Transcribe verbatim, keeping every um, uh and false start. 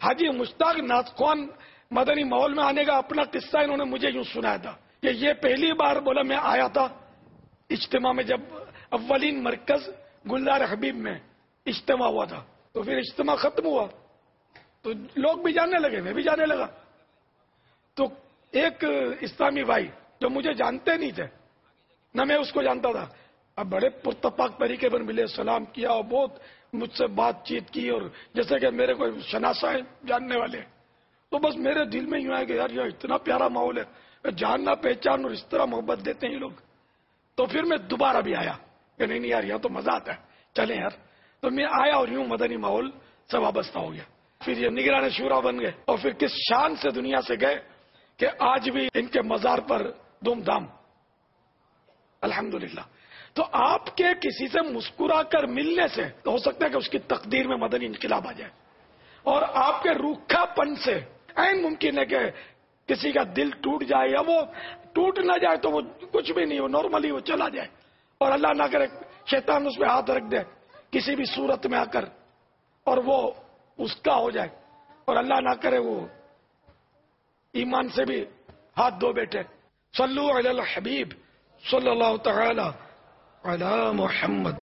حاجی مشتاق ناطقوان مدنی ماحول میں آنے کا اپنا قصہ انہوں نے مجھے یوں سنایا تھا کہ یہ پہلی بار بولا میں آیا تھا اجتماع میں، جب اولین مرکز گلزار حبیب میں اجتماع ہوا تھا، تو پھر اجتماع ختم ہوا تو لوگ بھی جاننے لگے، میں بھی جانے لگا. تو ایک اسلامی بھائی جو مجھے جانتے نہیں تھے نہ میں اس کو جانتا تھا، اب بڑے پرتپاک طریقے پر ملے، سلام کیا اور بہت مجھ سے بات چیت کی، اور جیسے کہ میرے کوئی شناسا ہے جاننے والے. تو بس میرے دل میں یوں ہے کہ یار یہ اتنا پیارا ماحول ہے، جاننا پہچان اور اس طرح محبت دیتے ہیں یہ لوگ. تو پھر میں دوبارہ بھی آیا کہ نہیں نہیں یار یہاں تو مزہ آتا ہے، چلیں یار. تو میں آیا اور یوں مدنی ماحول سے وابستہ ہو گیا. پھر یہ نگران شورا بن گئے، اور پھر کس شان سے دنیا سے گئے کہ آج بھی ان کے مزار پر دھوم دھام الحمدللہ. تو آپ کے کسی سے مسکرا کر ملنے سے تو ہو سکتا ہے کہ اس کی تقدیر میں مدنی انقلاب آ جائے، اور آپ کے روکھا پن سے عین ممکن ہے کہ کسی کا دل ٹوٹ جائے، یا وہ ٹوٹ نہ جائے تو وہ کچھ بھی نہیں ہو، نارملی وہ چلا جائے، اور اللہ نہ کرے شیطان اس پہ ہاتھ رکھ دے کسی بھی صورت میں آ کر اور وہ اس کا ہو جائے، اور اللہ نہ کرے وہ ایمان سے بھی ہاتھ دھو بیٹھے. صلو علی الحبیب صلی اللہ تعالی علی محمد.